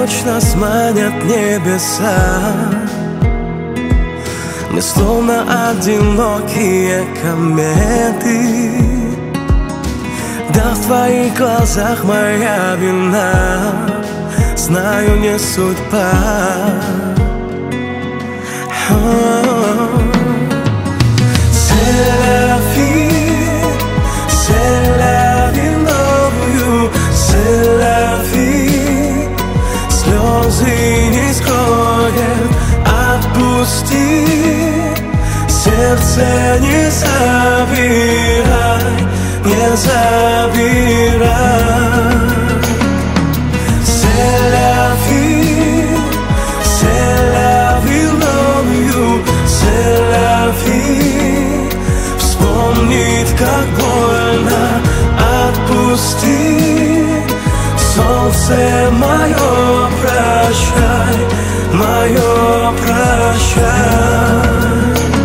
ночь нас манят небеса. Мы словно одинокие кометы. Да, в твоих глазах моя вина, знаю, не судьба. C'est la vie, c'est la vie, love you, c'est la vie. Слезы не скроет, отпусти, сердце не забирай, не забирай. C'est la vie, c'est la vie, love you, c'est la vie. Вспомнить, как больно, отпусти, солнце мое, прощай, мое прощай.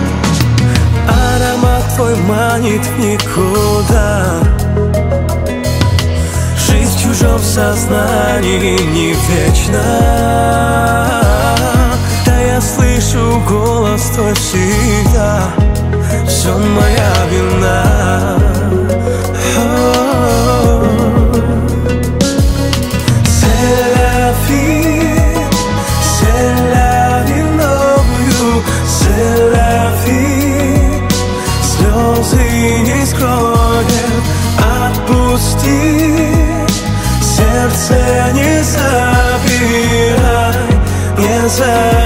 Аромат твой манит в никуда. Жизнь в чужом сознании не вечна. Да, я слышу голос твой всегда. Все моя вина. C'est la vie, c'est la vie, love you, c'est la vie. Слезы не скроет, отпусти, сердце не забирай, не забирай.